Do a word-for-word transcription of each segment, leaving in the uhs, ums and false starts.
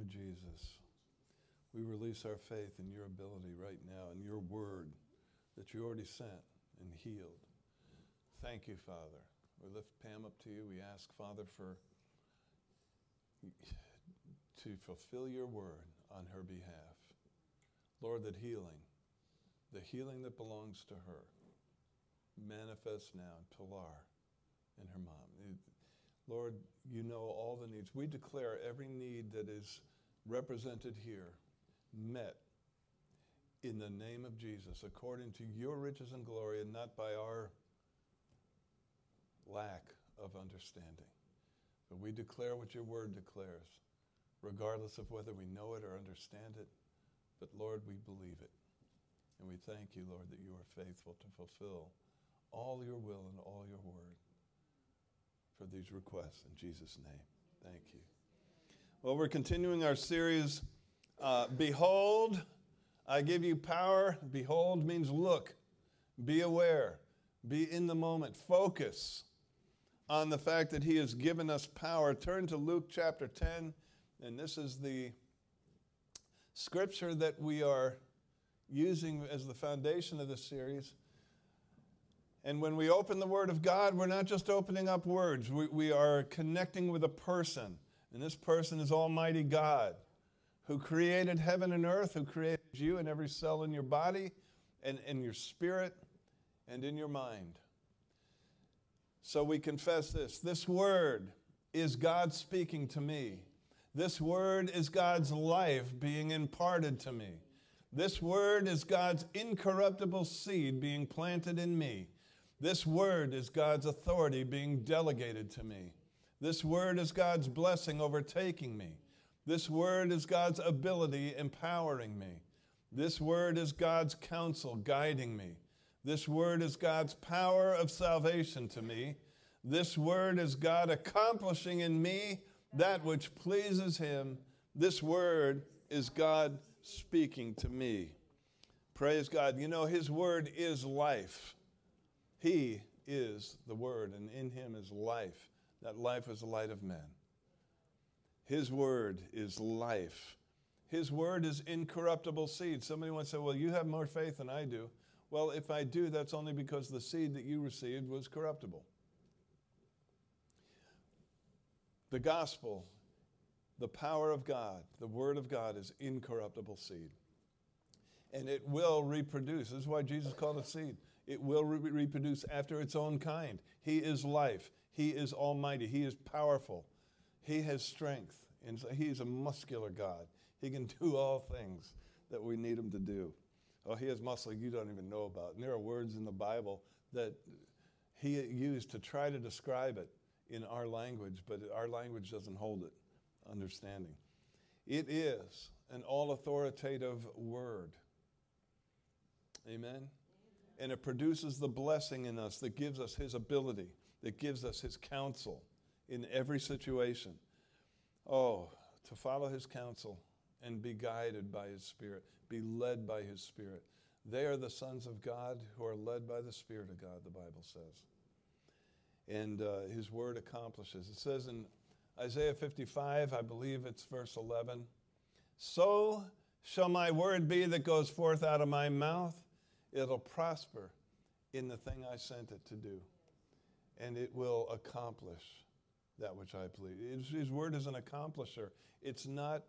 Jesus. We release our faith in your ability right now, in your word that you already sent and healed. Thank you, Father. We lift Pam up to you. We ask, Father, for to fulfill your word on her behalf. Lord, that healing, the healing that belongs to her, manifests now in Pilar and her mom. Lord, you know all the needs. We declare every need that is represented here met in the name of Jesus, according to your riches and glory, and not by our lack of understanding. But we declare what your word declares, regardless of whether we know it or understand it. But Lord, we believe it. And we thank you, Lord, that you are faithful to fulfill all your will and all your word for these requests. In Jesus' name, thank you. Well, we're continuing our series, uh, Behold, I give you power. Behold means look, be aware, be in the moment, focus on the fact that he has given us power. Turn to Luke chapter ten, and this is the scripture that we are using as the foundation of this series. And when we open the Word of God, we're not just opening up words. We, we are connecting with a person. And this person is Almighty God, who created heaven and earth, who created you and every cell in your body and in your spirit and in your mind. So we confess this. This Word is God speaking to me. This Word is God's life being imparted to me. This Word is God's incorruptible seed being planted in me. This word is God's authority being delegated to me. This word is God's blessing overtaking me. This word is God's ability empowering me. This word is God's counsel guiding me. This word is God's power of salvation to me. This word is God accomplishing in me that which pleases him. This word is God speaking to me. Praise God. You know, his word is life. He is the Word, and in him is life. That life is the light of men. His Word is life. His Word is incorruptible seed. Somebody once said, well, you have more faith than I do. Well, if I do, that's only because the seed that you received was corruptible. The gospel, the power of God, the Word of God is incorruptible seed. And it will reproduce. This is why Jesus called it seed. It will re- reproduce after its own kind. He is life. He is almighty. He is powerful. He has strength. And so he is a muscular God. He can do all things that we need him to do. Oh, he has muscle you don't even know about. And there are words in the Bible that he used to try to describe it in our language, but our language doesn't hold it, understanding. It is an all-authoritative word. Amen? And it produces the blessing in us that gives us his ability, that gives us his counsel in every situation. Oh, to follow his counsel and be guided by his Spirit, be led by his Spirit. They are the sons of God who are led by the Spirit of God, the Bible says. And uh, his word accomplishes. It says in Isaiah fifty-five, I believe it's verse eleven, so shall my word be that goes forth out of my mouth. It'll prosper in the thing I sent it to do. And it will accomplish that which I please. His word is an accomplisher. It's not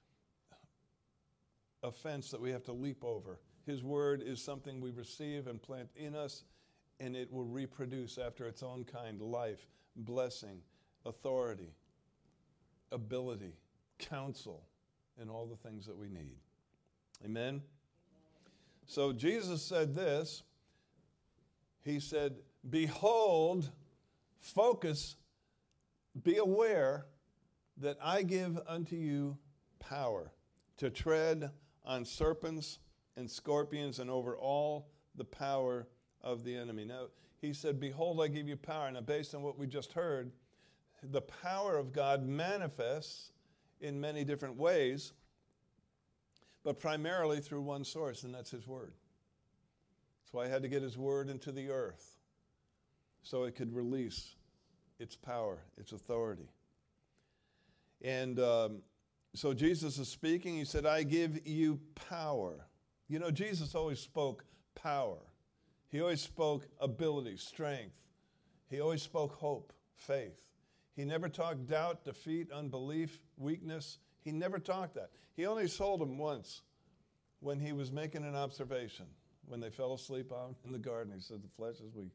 a fence that we have to leap over. His word is something we receive and plant in us, and it will reproduce after its own kind life, blessing, authority, ability, counsel, and all the things that we need. Amen? So Jesus said this. He said, behold, focus, be aware that I give unto you power to tread on serpents and scorpions and over all the power of the enemy. Now, he said, behold, I give you power. Now, based on what we just heard, the power of God manifests in many different ways, but primarily through one source, and that's his word. That's why he had to get his word into the earth, so it could release its power, its authority. And um, So Jesus is speaking. He said, I give you power. You know, Jesus always spoke power. He always spoke ability, strength. He always spoke hope, faith. He never talked doubt, defeat, unbelief, weakness. He never talked that. He only told them once when he was making an observation, when they fell asleep out in the garden. He said, the flesh is weak.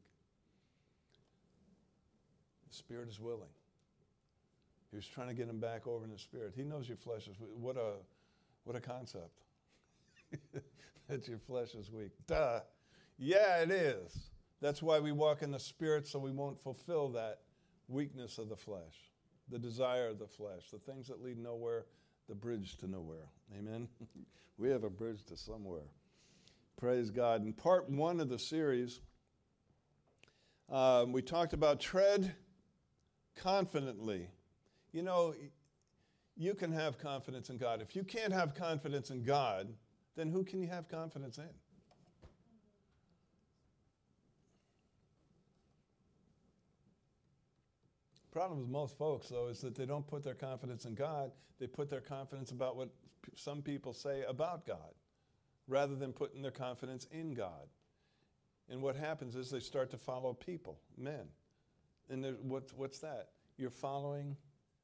The spirit is willing. He was trying to get him back over in the spirit. He knows your flesh is weak. What a, what a concept. That your flesh is weak. Duh. Yeah, it is. That's why we walk in the spirit, so we won't fulfill that weakness of the flesh, the desire of the flesh, the things that lead nowhere, the bridge to nowhere. Amen? We have a bridge to somewhere. Praise God. In part one of the series, um, we talked about tread confidently. You know, you can have confidence in God. If you can't have confidence in God, then who can you have confidence in? Problem with most folks, though, is that they don't put their confidence in God. They put their confidence about what p- some people say about God, rather than putting their confidence in God. And what happens is they start to follow people, men. And what's, what's that? You're following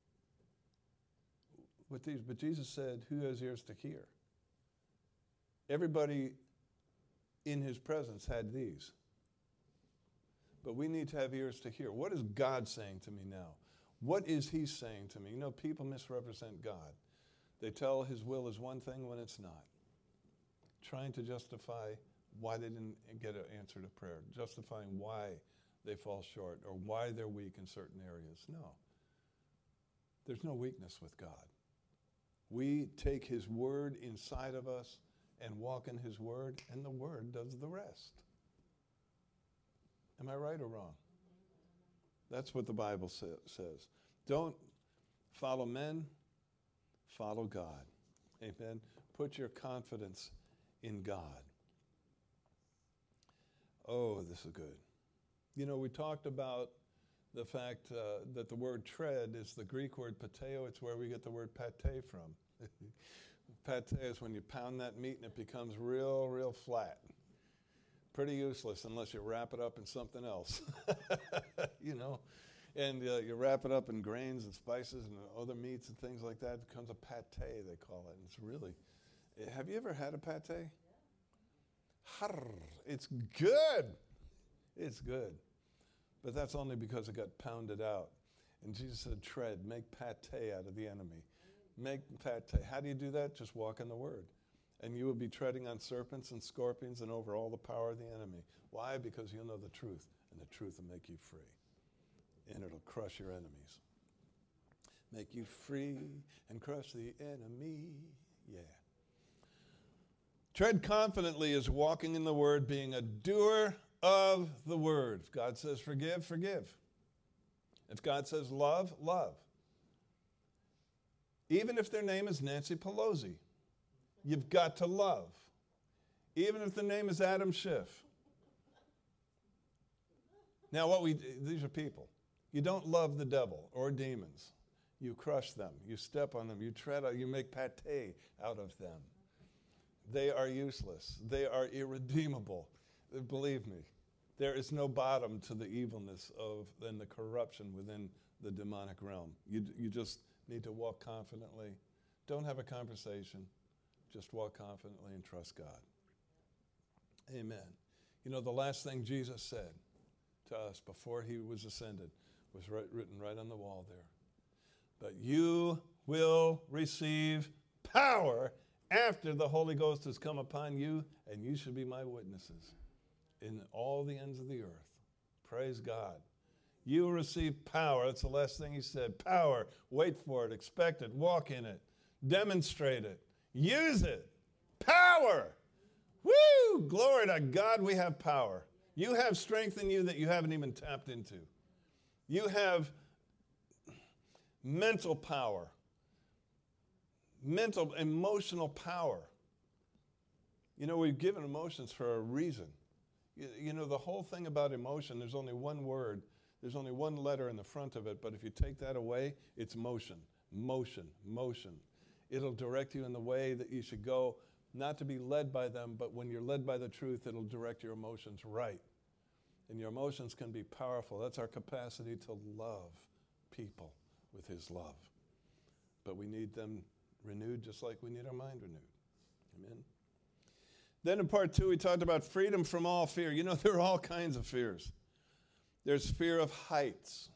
what these, but Jesus said, who has ears to hear? Everybody in his presence had these. But we need to have ears to hear. What is God saying to me now? What is he saying to me? You know, people misrepresent God. They tell his will is one thing when it's not. Trying to justify why they didn't get an answer to prayer. Justifying why they fall short or why they're weak in certain areas. No. There's no weakness with God. We take his word inside of us and walk in his word, and the word does the rest. Am I right or wrong? That's what the Bible sa- says. Don't follow men, follow God. Amen. Put your confidence in God. Oh, this is good. You know, we talked about the fact uh, that the word tread is the Greek word pateo. It's where we get the word pate from. Pate is when you pound that meat and it becomes real, real flat. Pretty useless unless you wrap it up in something else, you know. And uh, you wrap it up in grains and spices and other meats and things like that. It becomes a pate, they call it. And it's really, have you ever had a pate? Harr, it's good. It's good. But that's only because it got pounded out. And Jesus said, tread, make pate out of the enemy. Make pate. How do you do that? Just walk in the word. And you will be treading on serpents and scorpions and over all the power of the enemy. Why? Because you'll know the truth, and the truth will make you free. And it'll crush your enemies. Make you free and crush the enemy. Yeah. Tread confidently is walking in the word, being a doer of the word. If God says forgive, forgive. If God says love, love. Even if their name is Nancy Pelosi, you've got to love. Even if the name is Adam Schiff. Now, what we these are people. You don't love the devil or demons. You crush them. You step on them. You tread on, you make pate out of them. They are useless. They are irredeemable. Believe me, there is no bottom to the evilness of and the corruption within the demonic realm. You, you just need to walk confidently. Don't have a conversation. Just walk confidently and trust God. Amen. You know, the last thing Jesus said to us before he was ascended was right, written right on the wall there. But you will receive power after the Holy Ghost has come upon you, and you shall be my witnesses in all the ends of the earth. Praise God. You will receive power. That's the last thing he said. Power. Wait for it. Expect it. Walk in it. Demonstrate it. Use it. Power. Woo! Glory to God, we have power. You have strength in you that you haven't even tapped into. You have mental power. Mental, emotional power. You know, we've given emotions for a reason. You, you know, the whole thing about emotion, there's only one word. There's only one letter in the front of it, but if you take that away, it's motion, motion, motion. It'll direct you in the way that you should go, not to be led by them, but when you're led by the truth, it'll direct your emotions right. And your emotions can be powerful. That's our capacity to love people with his love. But we need them renewed just like we need our mind renewed. Amen. Then in part two, we talked about freedom from all fear. You know, there are all kinds of fears. There's fear of heights.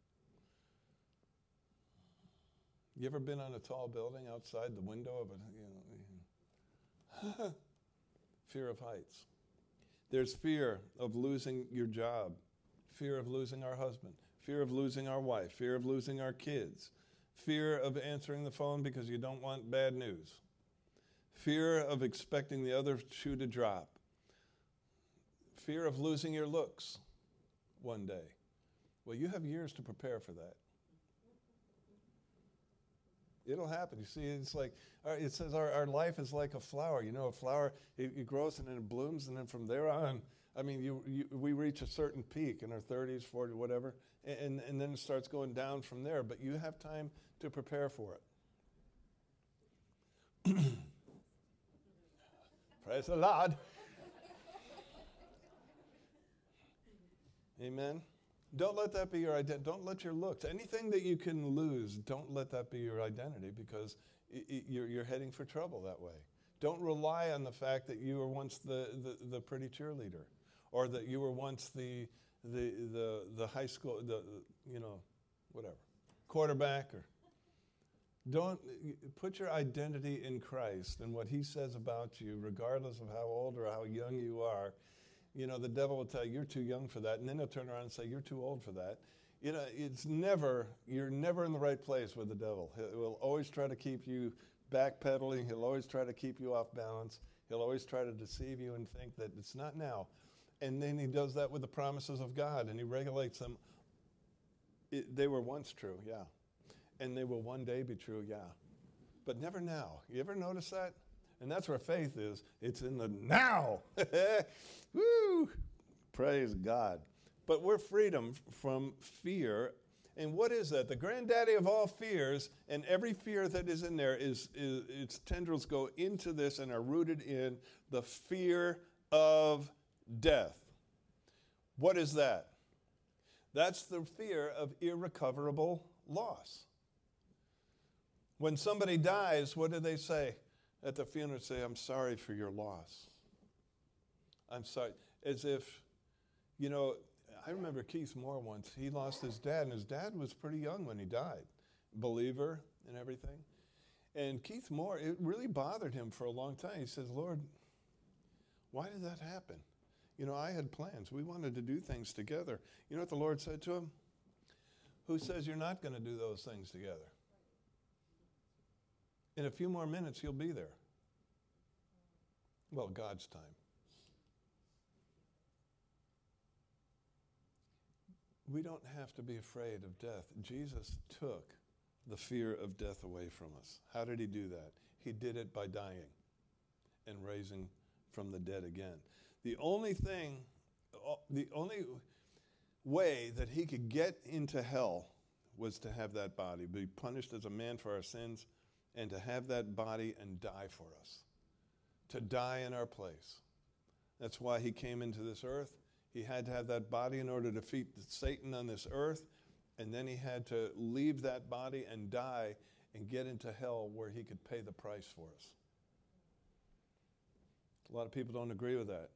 You ever been on a tall building outside the window of a, you know, fear of heights. There's fear of losing your job, fear of losing our husband, fear of losing our wife, fear of losing our kids, fear of answering the phone because you don't want bad news, fear of expecting the other shoe to drop, fear of losing your looks one day. Well, you have years to prepare for that. It'll happen. You see, it's like, it says our, our life is like a flower. You know, a flower, it, it grows and then it blooms, and then from there on, I mean, you, you we reach a certain peak in our thirties, forties, whatever, and, and then it starts going down from there. But you have time to prepare for it. Praise the Lord. Amen. Don't let that be your identity. Don't let your looks. Anything that you can lose, don't let that be your identity, because it, it, you're, you're heading for trouble that way. Don't rely on the fact that you were once the, the, the pretty cheerleader, or that you were once the the the, the high school, the, you know, whatever, quarterback. Or don't put your identity in Christ and what he says about you, regardless of how old or how young you are. You know, the devil will tell you, you're too young for that. And then he'll turn around and say, you're too old for that. You know, it's never, you're never in the right place with the devil. He will always try to keep you backpedaling. He'll always try to keep you off balance. He'll always try to deceive you and think that it's not now. And then he does that with the promises of God, and he regulates them. It, they were once true, yeah. And they will one day be true, yeah. But never now. You ever notice that? And that's where faith is. It's in the now. Woo! Praise God. But we're freedom from fear. And what is that? The granddaddy of all fears, and every fear that is in there, is, is its tendrils go into this and are rooted in the fear of death. What is that? That's the fear of irrecoverable loss. When somebody dies, what do they say? At the funeral, say, I'm sorry for your loss. I'm sorry. As if, you know, I remember Keith Moore once. He lost his dad, and his dad was pretty young when he died. Believer and everything. And Keith Moore, it really bothered him for a long time. He says, Lord, why did that happen? You know, I had plans. We wanted to do things together. You know what the Lord said to him? Who says you're not going to do those things together? In a few more minutes, you'll be there. Well, God's time. We don't have to be afraid of death. Jesus took the fear of death away from us. How did he do that? He did it by dying and raising from the dead again. The only thing, the only way that he could get into hell was to have that body, be punished as a man for our sins, and to have that body and die for us, to die in our place. That's why he came into this earth. He had to have that body in order to defeat Satan on this earth, and then he had to leave that body and die and get into hell where he could pay the price for us. A lot of people don't agree with that.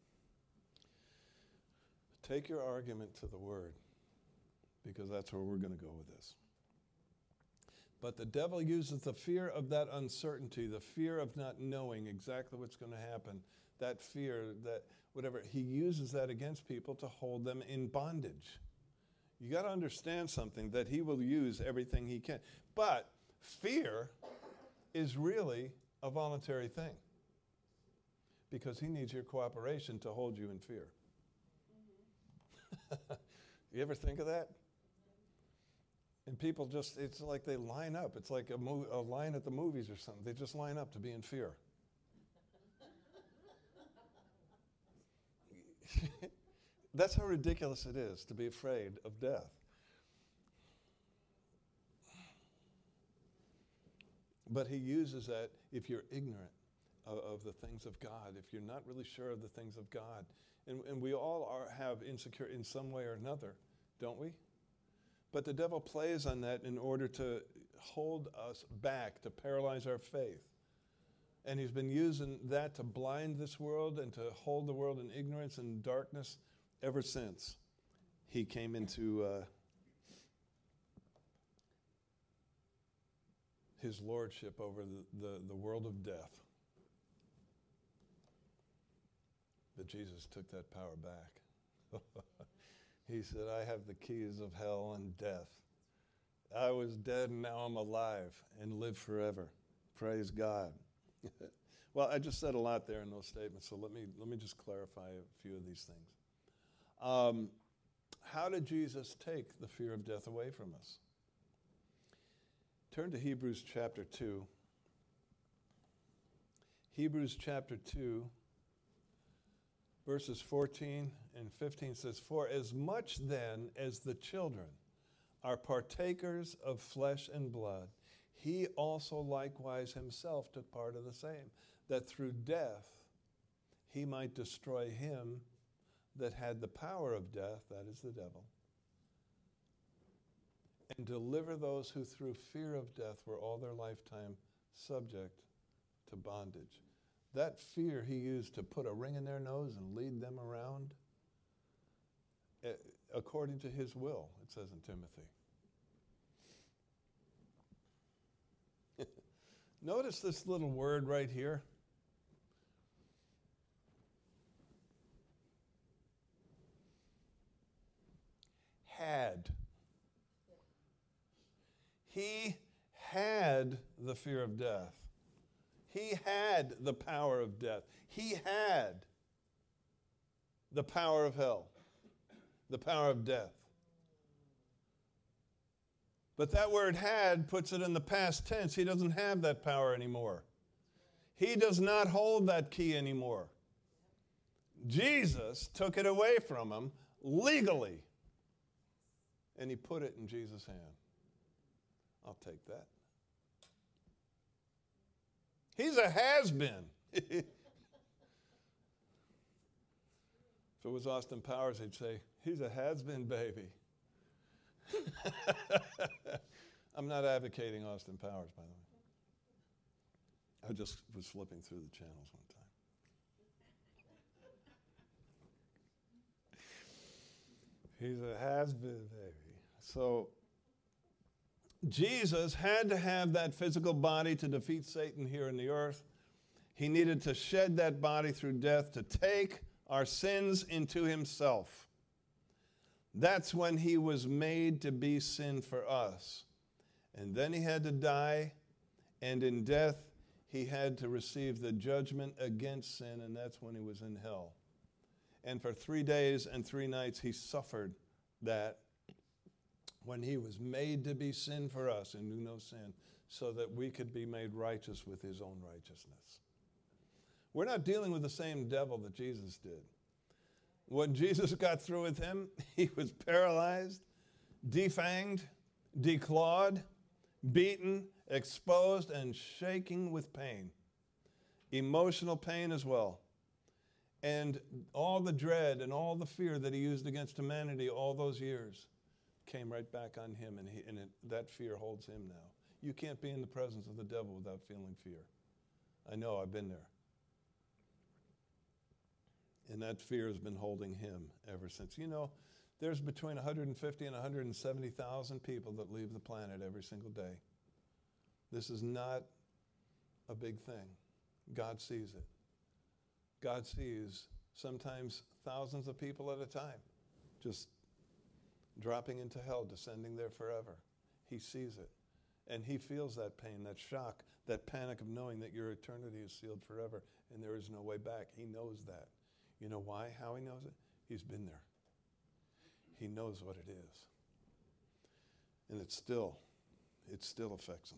Take your argument to the Word, because that's where we're going to go with this. But the devil uses the fear of that uncertainty, the fear of not knowing exactly what's going to happen, that fear, that whatever, he uses that against people to hold them in bondage. You got to understand something, that he will use everything he can. But fear is really a voluntary thing, because he needs your cooperation to hold you in fear. Mm-hmm. You ever think of that? And people just, it's like they line up. It's like a, mo- a line at the movies or something. They just line up to be in fear. That's how ridiculous it is to be afraid of death. But he uses that if you're ignorant of, of the things of God, if you're not really sure of the things of God. And, and we all are, have insecurity in some way or another, don't we? But the devil plays on that in order to hold us back, to paralyze our faith. And he's been using that to blind this world and to hold the world in ignorance and darkness ever since he came into uh, his lordship over the, the, the world of death. But Jesus took that power back. He said, I have the keys of hell and death. I was dead and now I'm alive and live forever. Praise God. Well, I just said a lot there in those statements, so let me, let me just clarify a few of these things. Um, how did Jesus take the fear of death away from us? Turn to Hebrews chapter two. Hebrews chapter two, verses fourteen and fifteen says, For as much then as the children are partakers of flesh and blood, he also likewise himself took part of the same, that through death he might destroy him that had the power of death, that is the devil, and deliver those who through fear of death were all their lifetime subject to bondage. That fear he used to put a ring in their nose and lead them around according to his will, it says in Timothy. Notice this little word right here. Had. He had the fear of death. He had the power of death. He had the power of hell, the power of death. But that word had puts it in the past tense. He doesn't have that power anymore. He does not hold that key anymore. Jesus took it away from him legally, and he put it in Jesus' hand. I'll take that. He's a has-been. If it was Austin Powers, he'd say, he's a has-been baby. I'm not advocating Austin Powers, by the way. I just was flipping through the channels one time. He's a has-been baby. So Jesus had to have that physical body to defeat Satan here in the earth. He needed to shed that body through death to take our sins into himself. That's when he was made to be sin for us. And then he had to die, and in death he had to receive the judgment against sin, and that's when he was in hell. And for three days and three nights he suffered that when he was made to be sin for us and knew no sin, so that we could be made righteous with his own righteousness. We're not dealing with the same devil that Jesus did. When Jesus got through with him, he was paralyzed, defanged, declawed, beaten, exposed, and shaking with pain. Emotional pain as well. And all the dread and all the fear that he used against humanity all those years came right back on him, and, he, and it, that fear holds him now. You can't be in the presence of the devil without feeling fear. I know, I've been there. And that fear has been holding him ever since. You know, there's between one hundred fifty and one hundred seventy thousand people that leave the planet every single day. This is not a big thing. God sees it. God sees sometimes thousands of people at a time just dropping into hell, descending there forever. He sees it. And he feels that pain, that shock, that panic of knowing that your eternity is sealed forever and there is no way back. He knows that. You know why? How he knows it? He's been there. He knows what it is. And it still, it still affects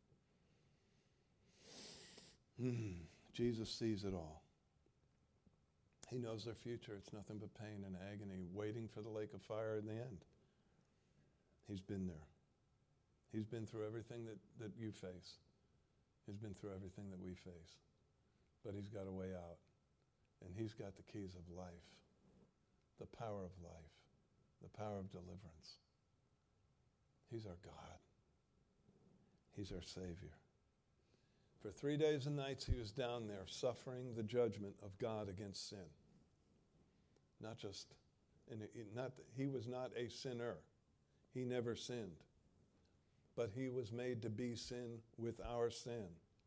him. Mm, Jesus sees it all. He knows their future. It's nothing but pain and agony, waiting for the lake of fire in the end. He's been there. He's been through everything that, that you face. He's been through everything that we face. But he's got a way out. And he's got the keys of life, the power of life, the power of deliverance. He's our God. He's our Savior. For three days and nights he was down there suffering the judgment of God against sin. Not just, in a, not he was not a sinner. He never sinned. But he was made to be sin with our sin.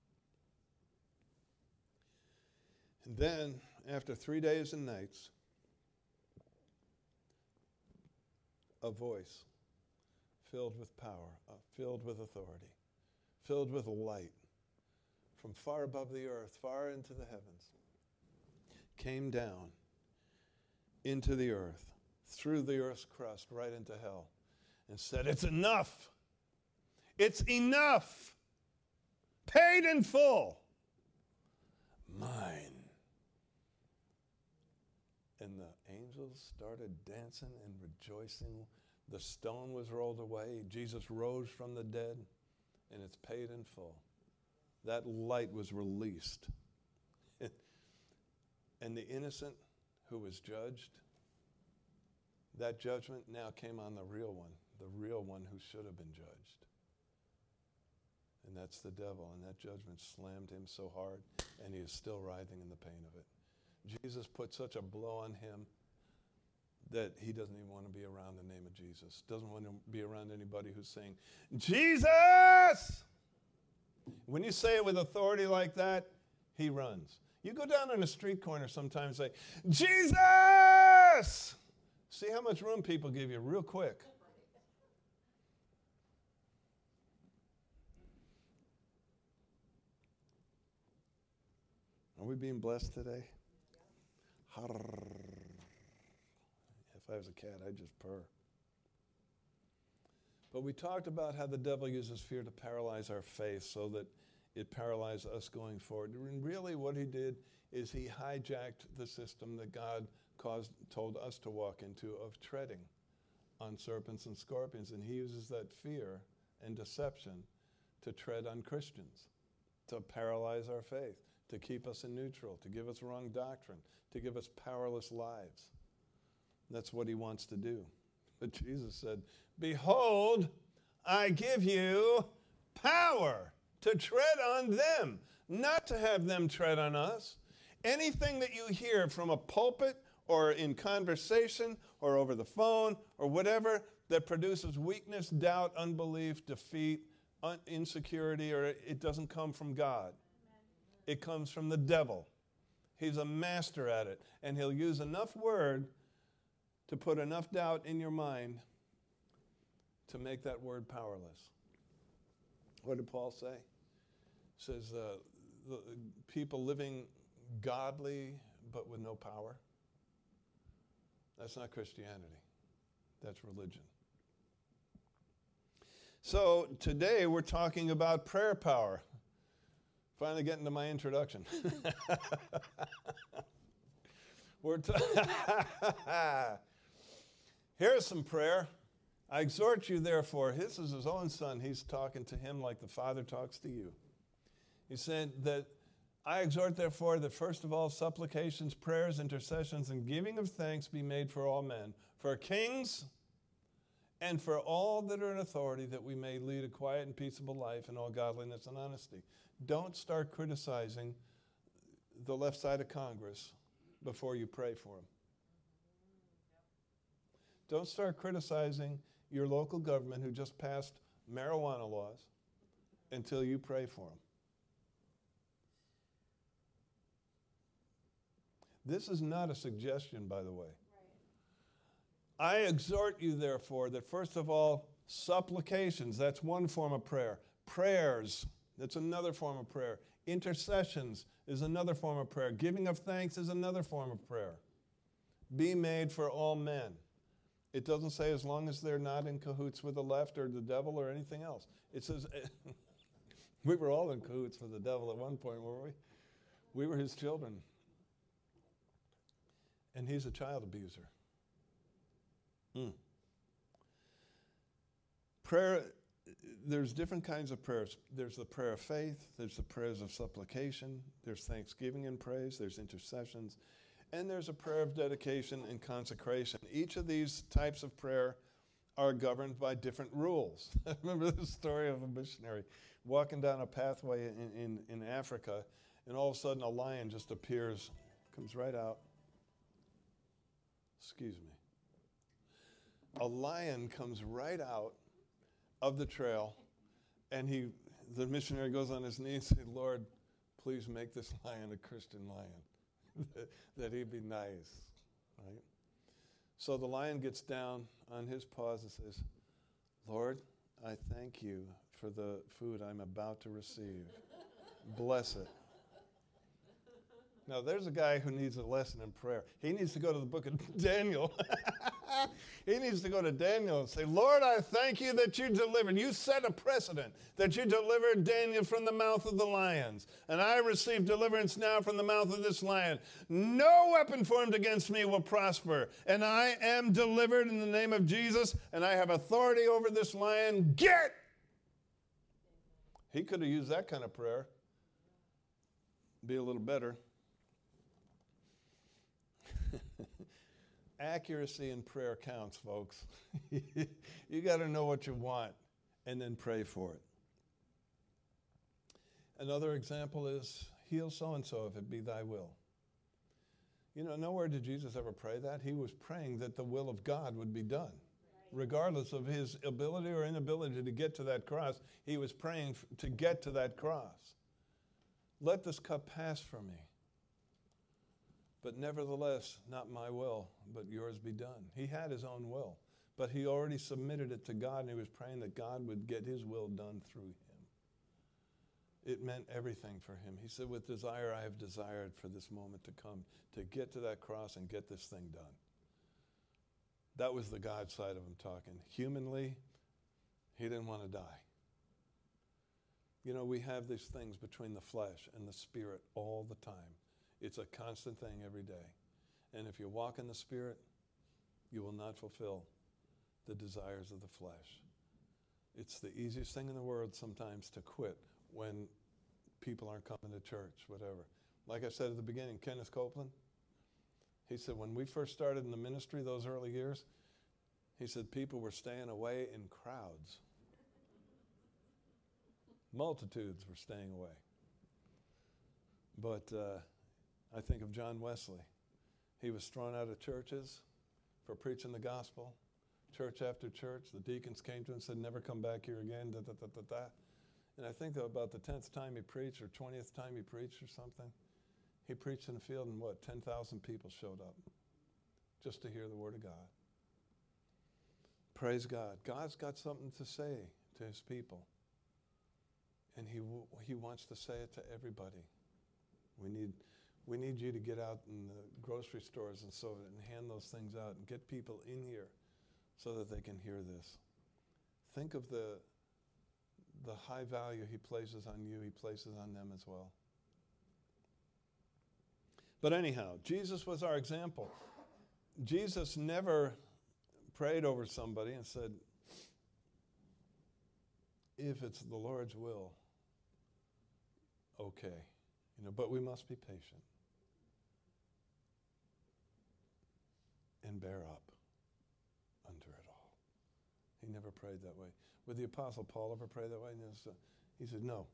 And then, after three days and nights, a voice filled with power, uh, filled with authority, filled with light, from far above the earth, far into the heavens, came down into the earth, through the earth's crust, right into hell, and said, "It's enough! It's enough! Paid in full! Mine." And the angels started dancing and rejoicing. The stone was rolled away. Jesus rose from the dead, and it's paid in full. That light was released. And the innocent who was judged, that judgment now came on the real one, the real one who should have been judged. And that's the devil. And that judgment slammed him so hard, and he is still writhing in the pain of it. Jesus put such a blow on him that he doesn't even want to be around the name of Jesus. Doesn't want to be around anybody who's saying, "Jesus!" When you say it with authority like that, he runs. You go down on a street corner sometimes and say, "Jesus!" See how much room people give you real quick. Are we being blessed today? If I was a cat, I'd just purr. But we talked about how the devil uses fear to paralyze our faith so that it paralyzes us going forward. And really what he did is he hijacked the system that God caused, told us to walk into of treading on serpents and scorpions. And he uses that fear and deception to tread on Christians, to paralyze our faith, to keep us in neutral, to give us wrong doctrine, to give us powerless lives. That's what he wants to do. But Jesus said, "Behold, I give you power to tread on them, not to have them tread on us." Anything that you hear from a pulpit or in conversation or over the phone or whatever that produces weakness, doubt, unbelief, defeat, un- insecurity, or it doesn't come from God. It comes from the devil. He's a master at it. And he'll use enough word to put enough doubt in your mind to make that word powerless. What did Paul say? He says, uh, the people living godly but with no power. That's not Christianity. That's religion. So today we're talking about prayer power. Finally getting to my introduction. We're t- Here's some prayer. I exhort you, therefore, this is his own son. He's talking to him like the Father talks to you. He said that, I exhort, therefore, that first of all, supplications, prayers, intercessions, and giving of thanks be made for all men, for kings, and for all that are in authority, that we may lead a quiet and peaceable life in all godliness and honesty. Don't start criticizing the left side of Congress before you pray for them. Don't start criticizing your local government who just passed marijuana laws until you pray for them. This is not a suggestion, by the way. Right. I exhort you, therefore, that first of all, supplications, that's one form of prayer. Prayers, that's another form of prayer. Intercessions is another form of prayer. Giving of thanks is another form of prayer. Be made for all men. It doesn't say as long as they're not in cahoots with the left or the devil or anything else. It says, we were all in cahoots with the devil at one point, weren't we? We were his children. And he's a child abuser. Mm. Prayer there's different kinds of prayers. There's the prayer of faith. There's the prayers of supplication. There's thanksgiving and praise. There's intercessions. And there's a prayer of dedication and consecration. Each of these types of prayer are governed by different rules. I remember the story of a missionary walking down a pathway in, in, in Africa, and all of a sudden a lion just appears, comes right out. Excuse me. A lion comes right out of the trail, and he, the missionary goes on his knees and says, Lord, please make this lion a Christian lion, that, that he be nice, right? So the lion gets down on his paws and says, Lord, I thank you for the food I'm about to receive. Bless it. Now, there's a guy who needs a lesson in prayer. He needs to go to the book of Daniel. He needs to go to Daniel and say, Lord, I thank you that you delivered. You set a precedent that you delivered Daniel from the mouth of the lions. And I receive deliverance now from the mouth of this lion. No weapon formed against me will prosper. And I am delivered in the name of Jesus. And I have authority over this lion. Get! He could have used that kind of prayer. Be a little better. Accuracy in prayer counts, folks. You got to know what you want and then pray for it. Another example is, heal so-and-so if it be thy will. You know, nowhere did Jesus ever pray that. He was praying that the will of God would be done. Regardless of his ability or inability to get to that cross, he was praying to get to that cross. Let this cup pass from me. But nevertheless, not my will, but yours be done. He had his own will, but he already submitted it to God, and he was praying that God would get his will done through him. It meant everything for him. He said, with desire I have desired for this moment to come, to get to that cross and get this thing done. That was the God side of him talking. Humanly, he didn't want to die. You know, we have these things between the flesh and the spirit all the time. It's a constant thing every day. And if you walk in the Spirit, you will not fulfill the desires of the flesh. It's the easiest thing in the world sometimes to quit when people aren't coming to church, whatever. Like I said at the beginning, Kenneth Copeland, he said when we first started in the ministry those early years, he said people were staying away in crowds. Multitudes were staying away. But uh, I think of John Wesley. He was thrown out of churches for preaching the gospel, church after church. The deacons came to him and said, never come back here again, da, da, da, da, da. And I think that about the tenth time he preached, or twentieth time he preached or something, he preached in the field, and what, ten thousand people showed up just to hear the word of God. Praise God. God's got something to say to his people, and he, w- he wants to say it to everybody. We need... We need you to get out in the grocery stores and so and hand those things out and get people in here so that they can hear this. Think of the, the high value he places on you, he places on them as well. But anyhow, Jesus was our example. Jesus never prayed over somebody and said, if it's the Lord's will, okay. You know, but we must be patient. And bear up under it all. He never prayed that way. Would the Apostle Paul ever pray that way? He said, no.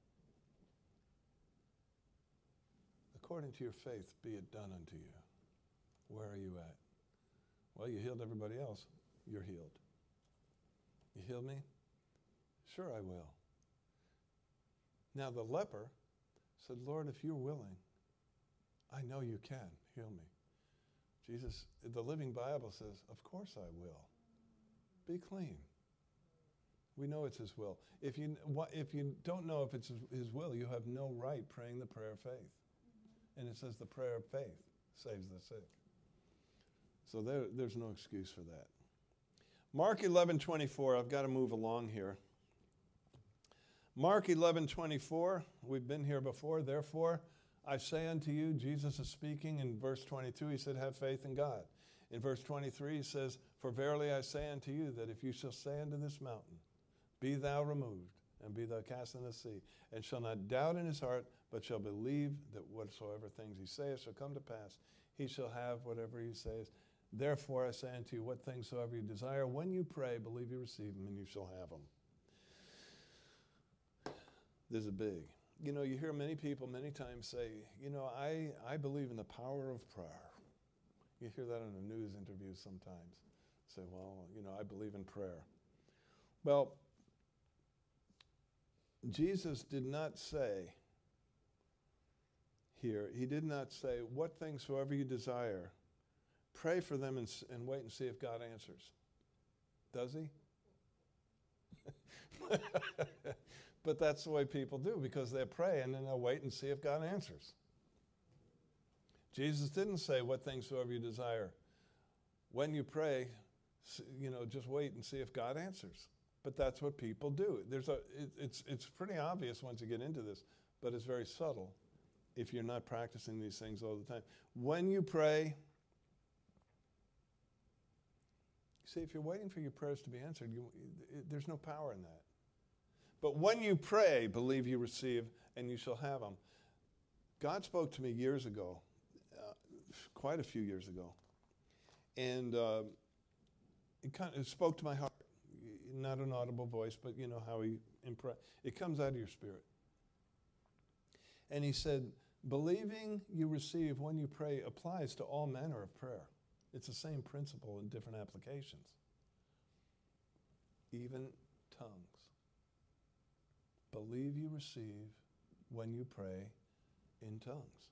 According to your faith, be it done unto you. Where are you at? Well, you healed everybody else. You're healed. You healed me? Sure, I will. Now the leper said, Lord, if you're willing, I know you can heal me. Jesus, the Living Bible says, of course I will. Be clean. We know it's his will. If you, if you don't know if it's his will, you have no right praying the prayer of faith. And it says the prayer of faith saves the sick. So there, there's no excuse for that. Mark eleven twenty-four, I've got to move along here. Mark eleven twenty-four, we've been here before. Therefore, I say unto you, Jesus is speaking in verse twenty-two, he said, have faith in God. In verse twenty-three, he says, for verily I say unto you that if you shall say unto this mountain, Be thou removed, and be thou cast into the sea, and shall not doubt in his heart, but shall believe that whatsoever things he saith shall come to pass. He shall have whatever he saith. Therefore I say unto you, what things soever you desire, when you pray, believe you receive them, and you shall have them. This is big. You know, you hear many people many times say, you know, I, I believe in the power of prayer. You hear that in a news interview sometimes. Say, well, you know, I believe in prayer. Well, Jesus did not say here, he did not say, what things soever you desire, pray for them and, and wait and see if God answers. Does he? But that's the way people do, because they pray and then they'll wait and see if God answers. Jesus didn't say, what things soever you desire. When you pray, you know, just wait and see if God answers. But that's what people do. There's a, it, it's, it's pretty obvious once you get into this, but it's very subtle if you're not practicing these things all the time. When you pray, see, if you're waiting for your prayers to be answered, you, it, there's no power in that. But when you pray, believe you receive, and you shall have them. God spoke to me years ago, uh, quite a few years ago, and uh, it kind of it spoke to my heart. Not an audible voice, but you know how he impress. It comes out of your spirit. And he said, believing you receive when you pray applies to all manner of prayer. It's the same principle in different applications. Even tongues. Believe you receive when you pray in tongues.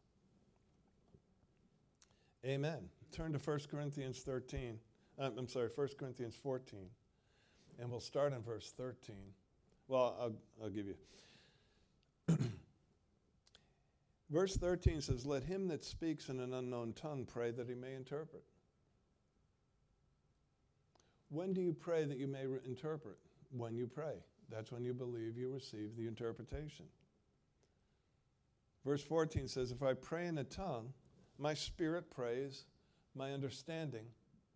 Amen. Turn to First Corinthians thirteen. Um, I'm sorry, First Corinthians fourteen. And we'll start in verse thirteen. Well, I'll, I'll give you. Verse thirteen says, let him that speaks in an unknown tongue pray that he may interpret. When do you pray that you may re- interpret? When you pray. That's when you believe you receive the interpretation. Verse fourteen says, if I pray in a tongue, my spirit prays, my understanding.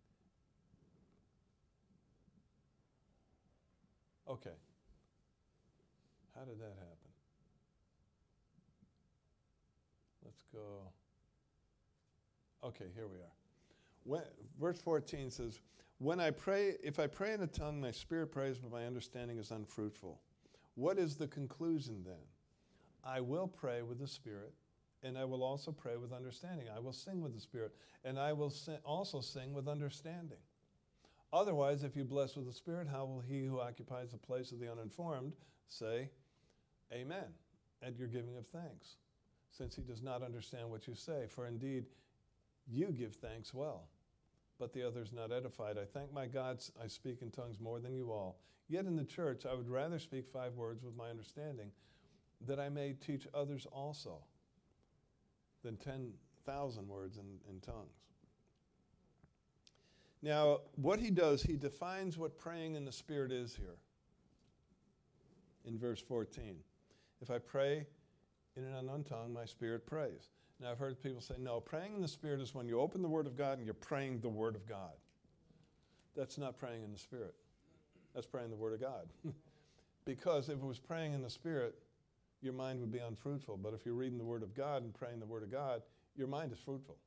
Okay. How did that happen? Let's go. Okay, here we are. When, verse fourteen says, when I pray, if I pray in a tongue, my spirit prays, but my understanding is unfruitful. What is the conclusion then? I will pray with the Spirit, and I will also pray with understanding. I will sing with the Spirit, and I will sing, also sing with understanding. Otherwise, if you bless with the Spirit, how will he who occupies the place of the uninformed say, Amen, at your giving of thanks, since he does not understand what you say? For indeed, you give thanks well, but the other is not edified. I thank my God I speak in tongues more than you all. Yet in the church I would rather speak five words with my understanding, that I may teach others also, than ten thousand words in, in tongues. Now, what he does, he defines what praying in the Spirit is here. In verse fourteen. If I pray in an unknown tongue, my spirit prays. Now, I've heard people say, no, praying in the Spirit is when you open the Word of God and you're praying the Word of God. That's not praying in the Spirit. That's praying the Word of God. Because if it was praying in the Spirit, your mind would be unfruitful. But if you're reading the Word of God and praying the Word of God, your mind is fruitful.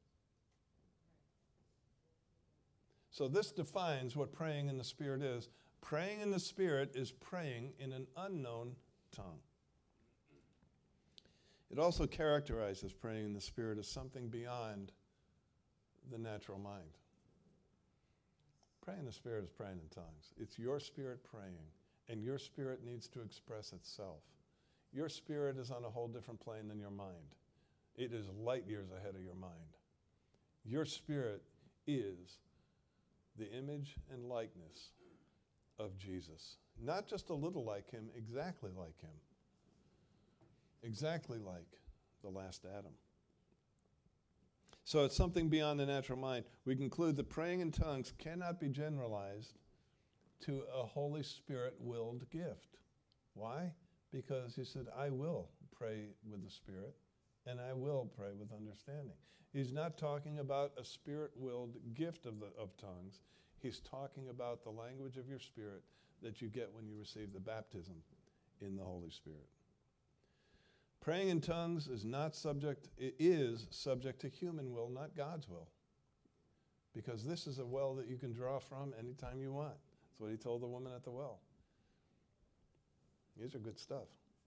So this defines what praying in the Spirit is. Praying in the Spirit is praying in an unknown tongue. It also characterizes praying in the Spirit as something beyond the natural mind. Praying in the Spirit is praying in tongues. It's your spirit praying, and your spirit needs to express itself. Your spirit is on a whole different plane than your mind. It is light years ahead of your mind. Your spirit is the image and likeness of Jesus. Not just a little like him, exactly like him. Exactly like the last Adam. So it's something beyond the natural mind. We conclude that praying in tongues cannot be generalized to a Holy Spirit-willed gift. Why? Because he said, I will pray with the Spirit, and I will pray with understanding. He's not talking about a Spirit-willed gift of, the, of tongues. He's talking about the language of your spirit, that you get when you receive the baptism in the Holy Spirit. Praying in tongues is not subject, it is subject to human will, not God's will. Because this is a well that you can draw from anytime you want. That's what he told the woman at the well. These are good stuff.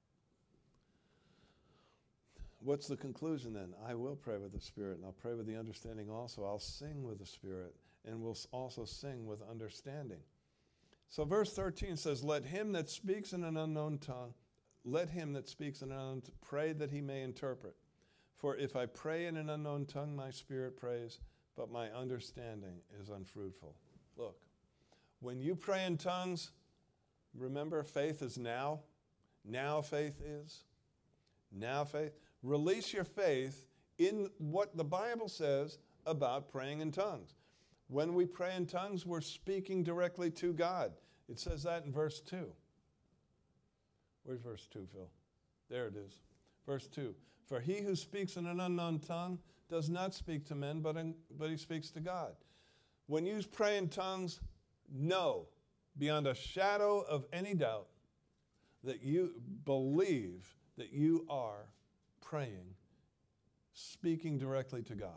What's the conclusion then? I will pray with the Spirit, and I'll pray with the understanding also. I'll sing with the Spirit, and will also sing with understanding. So verse thirteen says, let him that speaks in an unknown tongue, let him that speaks in an unknown tongue pray that he may interpret. For if I pray in an unknown tongue, my spirit prays, but my understanding is unfruitful. Look, when you pray in tongues, remember faith is now. Now faith is. Now faith. Release your faith in what the Bible says about praying in tongues. When we pray in tongues, we're speaking directly to God. It says that in verse two. Where's verse two, Phil? There it is. Verse two. For he who speaks in an unknown tongue does not speak to men, but, in, but he speaks to God. When you pray in tongues, know beyond a shadow of any doubt that you believe that you are praying, speaking directly to God.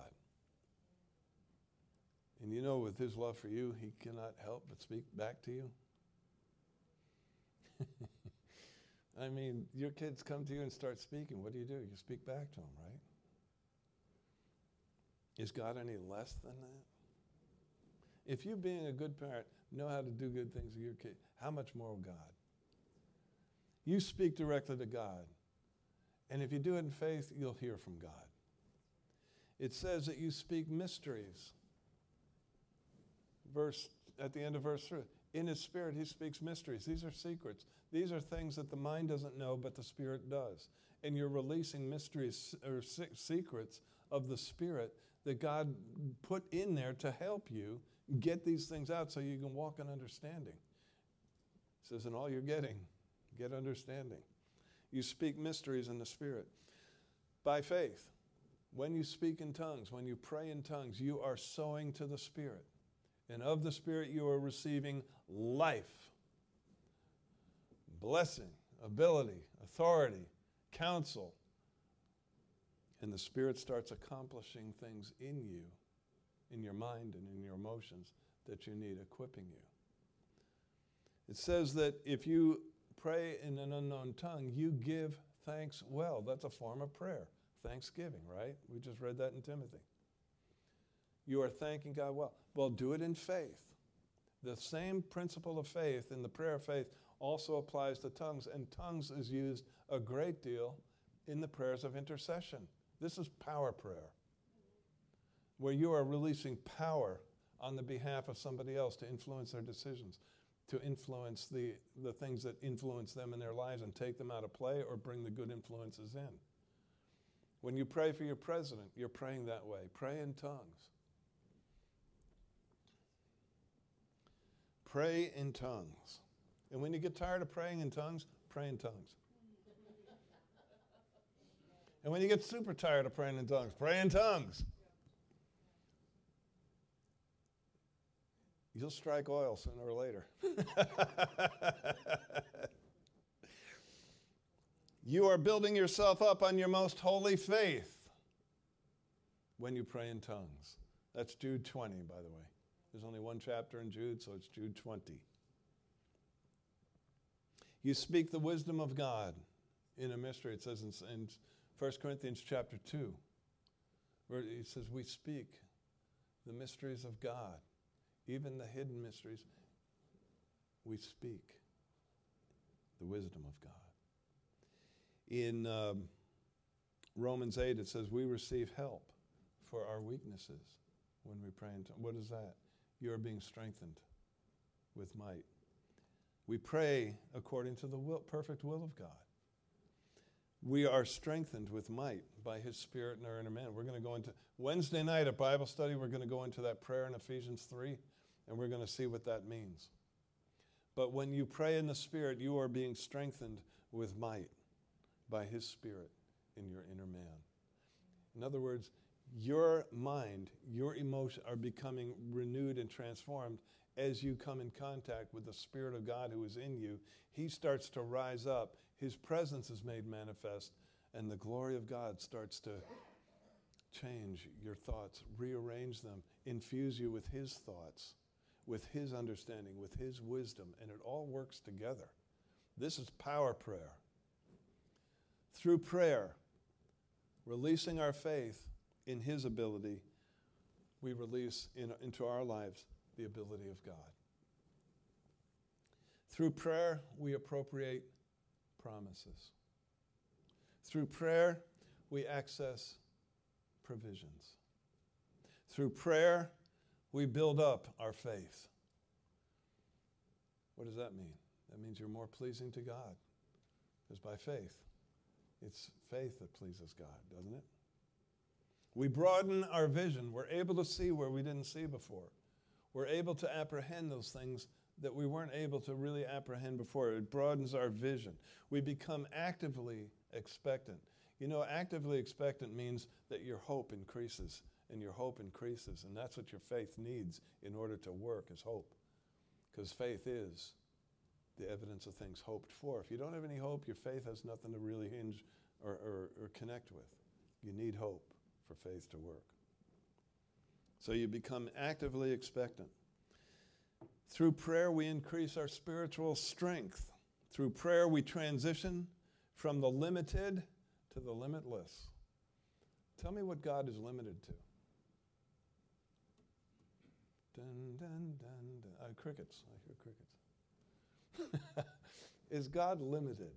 And you know, with his love for you, he cannot help but speak back to you. I mean, your kids come to you and start speaking. What do you do? You speak back to them, right? Is God any less than that? If you, being a good parent, know how to do good things with your kid, how much more will God? You speak directly to God. And if you do it in faith, you'll hear from God. It says that you speak mysteries. Verse at the end of verse three. In his spirit, he speaks mysteries. These are secrets. These are things that the mind doesn't know, but the Spirit does. And you're releasing mysteries or secrets of the Spirit that God put in there to help you get these things out so you can walk in understanding. It says, in all you're getting, get understanding. You speak mysteries in the Spirit. By faith, when you speak in tongues, when you pray in tongues, you are sowing to the Spirit. And of the Spirit you are receiving life, blessing, ability, authority, counsel. And the Spirit starts accomplishing things in you, in your mind and in your emotions that you need, equipping you. It says that if you pray in an unknown tongue, you give thanks well. That's a form of prayer. Thanksgiving, right? We just read that in Timothy. You are thanking God well. Well, do it in faith. The same principle of faith in the prayer of faith also applies to tongues, and tongues is used a great deal in the prayers of intercession. This is power prayer, where you are releasing power on the behalf of somebody else to influence their decisions, to influence the, the things that influence them in their lives and take them out of play or bring the good influences in. When you pray for your president, you're praying that way. Pray in tongues. Pray in tongues. And when you get tired of praying in tongues, pray in tongues. And when you get super tired of praying in tongues, pray in tongues. You'll strike oil sooner or later. You are building yourself up on your most holy faith when you pray in tongues. That's Jude twenty, by the way. There's only one chapter in Jude, so it's Jude twenty. You speak the wisdom of God in a mystery. It says in, in First Corinthians chapter two, where it says we speak the mysteries of God, even the hidden mysteries. We speak the wisdom of God. In um, Romans eight, it says we receive help for our weaknesses when we pray in tongues. What is that? You are being strengthened with might. We pray according to the will, perfect will of God. We are strengthened with might by his Spirit in our inner man. We're going to go into, Wednesday night at Bible study, we're going to go into that prayer in Ephesians three, and we're going to see what that means. But when you pray in the Spirit, you are being strengthened with might by his Spirit in your inner man. In other words, your mind, your emotions are becoming renewed and transformed, as you come in contact with the Spirit of God who is in you, he starts to rise up. His presence is made manifest, and the glory of God starts to change your thoughts, rearrange them, infuse you with his thoughts, with his understanding, with his wisdom, and it all works together. This is power prayer. Through prayer, releasing our faith in his ability, we release in, into our lives the ability of God. Through prayer, we appropriate promises. Through prayer, we access provisions. Through prayer, we build up our faith. What does that mean? That means you're more pleasing to God. Because by faith, it's faith that pleases God, doesn't it? We broaden our vision. We're able to see where we didn't see before. We're able to apprehend those things that we weren't able to really apprehend before. It broadens our vision. We become actively expectant. You know, actively expectant means that your hope increases, and your hope increases, and that's what your faith needs in order to work, is hope. Because faith is the evidence of things hoped for. If you don't have any hope, your faith has nothing to really hinge or, or, or connect with. You need hope for faith to work. So you become actively expectant. Through prayer, we increase our spiritual strength. Through prayer, we transition from the limited to the limitless. Tell me what God is limited to. Dun, dun, dun, dun. Uh, crickets. I hear crickets. Is God limited?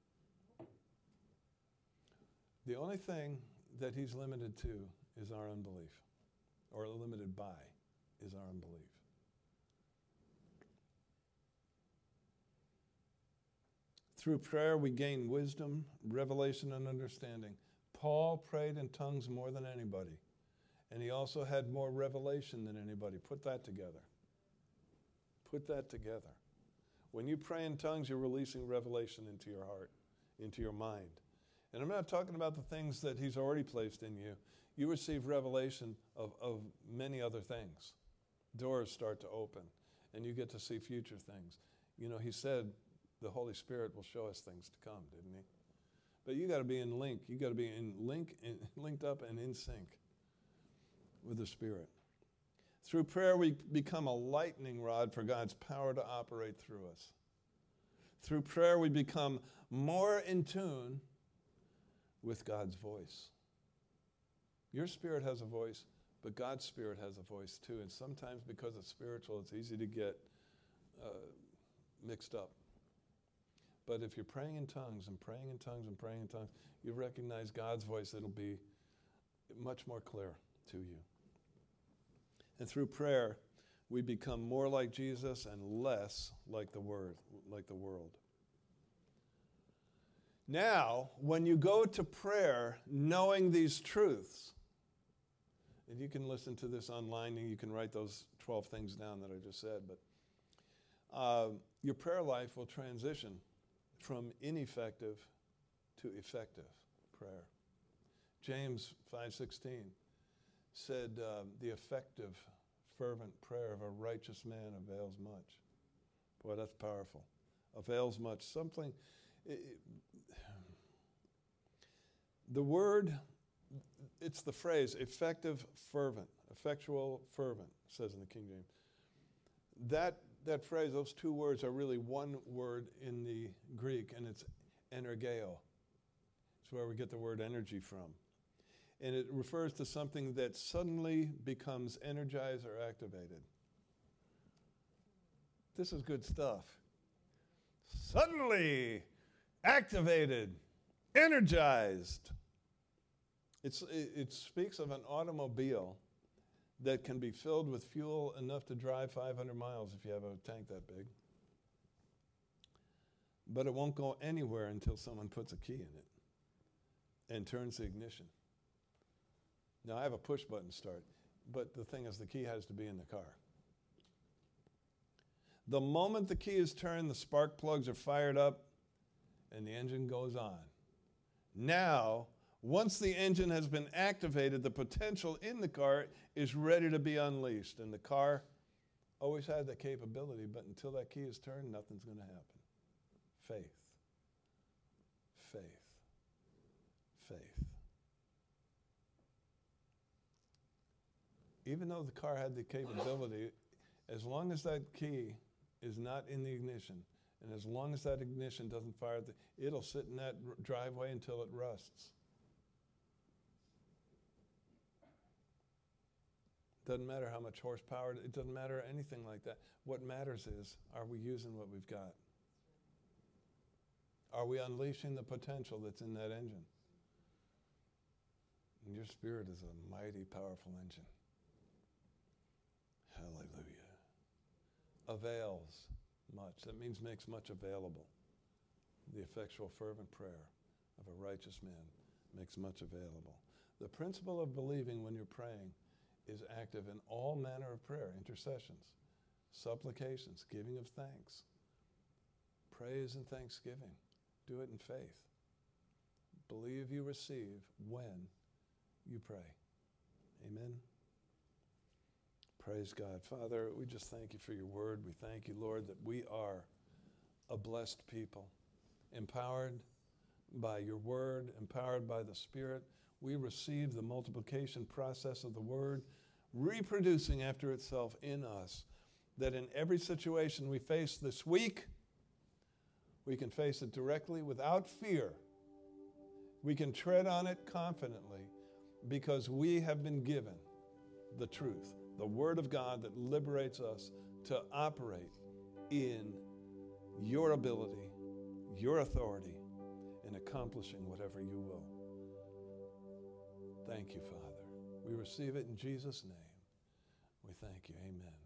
The only thing that he's limited to is our unbelief, or limited by is our unbelief. Through prayer, we gain wisdom, revelation, and understanding. Paul prayed in tongues more than anybody, and he also had more revelation than anybody. Put that together. Put that together. When you pray in tongues, you're releasing revelation into your heart, into your mind. And I'm not talking about the things that he's already placed in you. You receive revelation of, of many other things. Doors start to open, and you get to see future things. You know, he said the Holy Spirit will show us things to come, didn't he? But you got to be in link. You got to be in link, in, linked up and in sync with the Spirit. Through prayer, we become a lightning rod for God's power to operate through us. Through prayer, we become more in tune with God's voice. Your spirit has a voice, but God's spirit has a voice too. And sometimes because it's spiritual, it's easy to get uh, mixed up. But if you're praying in tongues and praying in tongues and praying in tongues, you recognize God's voice. It'll be much more clear to you. And through prayer, we become more like Jesus and less like the word, like the world. Now, when you go to prayer knowing these truths, and you can listen to this online and you can write those twelve things down that I just said, but uh, your prayer life will transition from ineffective to effective prayer. James five sixteen said, uh, the effective, fervent prayer of a righteous man avails much. Boy, that's powerful. Avails much. Something, it, it, the word, it's the phrase, effective, fervent, effectual, fervent, says in the King James. That, that phrase, those two words are really one word in the Greek, and it's energeo. It's where we get the word energy from. And it refers to something that suddenly becomes energized or activated. This is good stuff. Suddenly activated, energized. It's, it, it speaks of an automobile that can be filled with fuel enough to drive five hundred miles if you have a tank that big. But it won't go anywhere until someone puts a key in it and turns the ignition. Now, I have a push button start, but the thing is the key has to be in the car. The moment the key is turned, the spark plugs are fired up, and the engine goes on. Now, once the engine has been activated, the potential in the car is ready to be unleashed, and the car always had the capability, but until that key is turned, nothing's going to happen. Faith. Faith. Faith. Even though the car had the capability, as long as that key is not in the ignition, and as long as that ignition doesn't fire, the, it'll sit in that r- driveway until it rusts. Doesn't matter how much horsepower, it doesn't matter anything like that. What matters is, are we using what we've got? Are we unleashing the potential that's in that engine? And your spirit is a mighty, powerful engine. Hallelujah. Avails much. That means makes much available. The effectual, fervent prayer of a righteous man makes much available. The principle of believing when you're praying is active in all manner of prayer, intercessions, supplications, giving of thanks, praise and thanksgiving. Do it in faith. Believe you receive when you pray. Amen. Praise God. Father, we just thank you for your word. We thank you, Lord, that we are a blessed people, empowered by your word, empowered by the Spirit. We receive the multiplication process of the word, reproducing after itself in us, that in every situation we face this week, we can face it directly without fear. We can tread on it confidently because we have been given the truth, the Word of God that liberates us to operate in your ability, your authority, in accomplishing whatever you will. Thank you, Father. We receive it in Jesus' name. We thank you. Amen.